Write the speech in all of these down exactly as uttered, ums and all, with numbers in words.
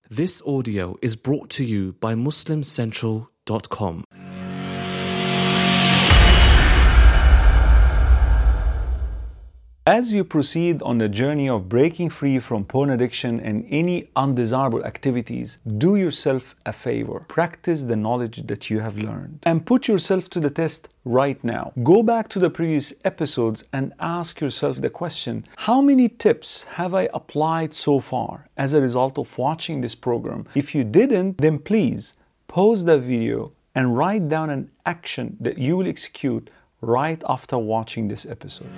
This audio is brought to you by Muslim Central dot com. As you proceed on the journey of breaking free from porn addiction and any undesirable activities, do yourself a favor. Practice the knowledge that you have learned and put yourself to the test right now. Go back to the previous episodes and ask yourself the question, how many tips have I applied so far as a result of watching this program? If you didn't, then please pause the video and write down an action that you will execute right after watching this episode.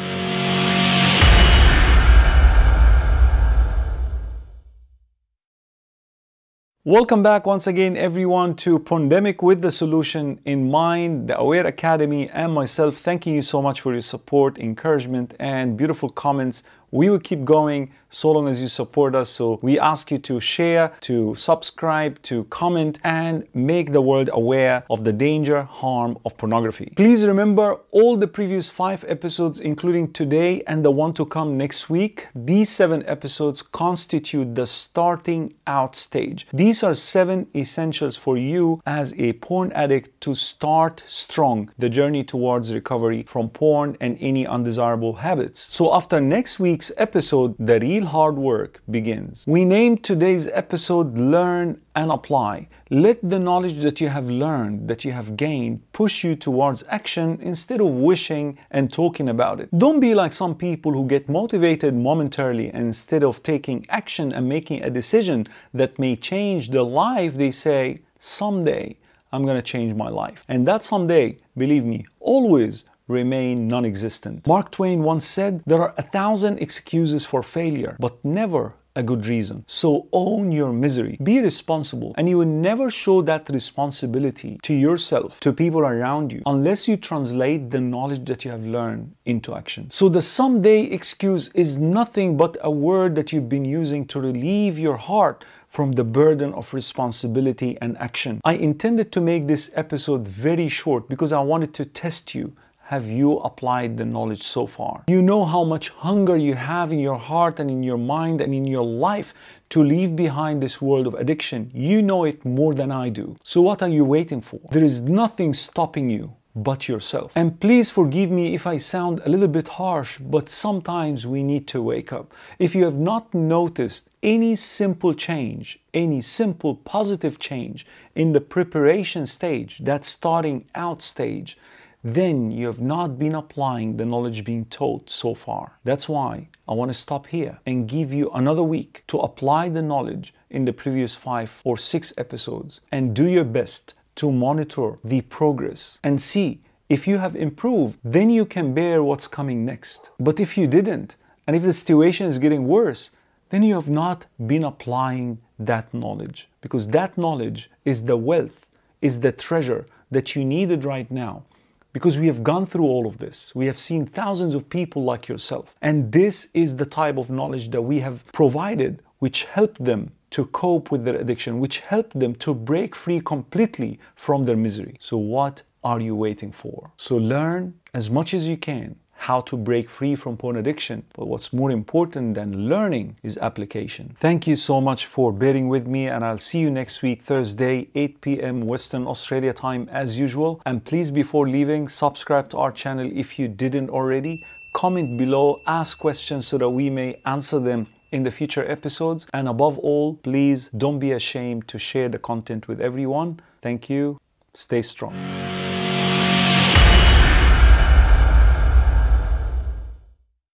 Welcome back once again, everyone, to Pandemic with the Solution in Mind, the Aware Academy, and myself. Thanking you so much for your support, encouragement, and beautiful comments. We will keep going so long as you support us. So we ask you to share, to subscribe, to comment, and make the world aware of the danger, harm of pornography. Please remember all the previous five episodes, including today and the one to come next week. These seven episodes constitute the starting out stage. These are seven essentials for you as a porn addict to start strong the journey towards recovery from porn and any undesirable habits. So after next week's episode, the real hard work begins. We named today's episode Learn and Apply. Let the knowledge that you have learned, that you have gained, push you towards action instead of wishing and talking about it. Don't be like some people who get motivated momentarily, and instead of taking action and making a decision that may change the life, they say, someday I'm gonna change my life. And that someday, believe me, always remain non-existent. Mark Twain once said, there are a thousand excuses for failure, but never a good reason. So own your misery, be responsible, and you will never show that responsibility to yourself, to people around you, unless you translate the knowledge that you have learned into action. So the someday excuse is nothing but a word that you've been using to relieve your heart from the burden of responsibility and action. I intended to make this episode very short because I wanted to test you. Have you applied the knowledge so far? You know how much hunger you have in your heart and in your mind and in your life to leave behind this world of addiction. You know it more than I do. So what are you waiting for? There is nothing stopping you but yourself. And please forgive me if I sound a little bit harsh, but sometimes we need to wake up. If you have not noticed any simple change, any simple positive change in the preparation stage, that starting out stage, then you have not been applying the knowledge being taught so far. That's why I want to stop here and give you another week to apply the knowledge in the previous five or six episodes and do your best to monitor the progress and see if you have improved. Then you can bear what's coming next. But if you didn't, and if the situation is getting worse, then you have not been applying that knowledge, because that knowledge is the wealth, is the treasure that you needed right now. Because we have gone through all of this. We have seen thousands of people like yourself. And this is the type of knowledge that we have provided, which helped them to cope with their addiction, which helped them to break free completely from their misery. So what are you waiting for? So learn as much as you can how to break free from porn addiction. But what's more important than learning is application. Thank you so much for bearing with me, and I'll see you next week, Thursday, eight p m Western Australia time as usual. And please, before leaving, subscribe to our channel if you didn't already. Comment below, ask questions so that we may answer them in the future episodes. And above all, please don't be ashamed to share the content with everyone. Thank you. Stay strong.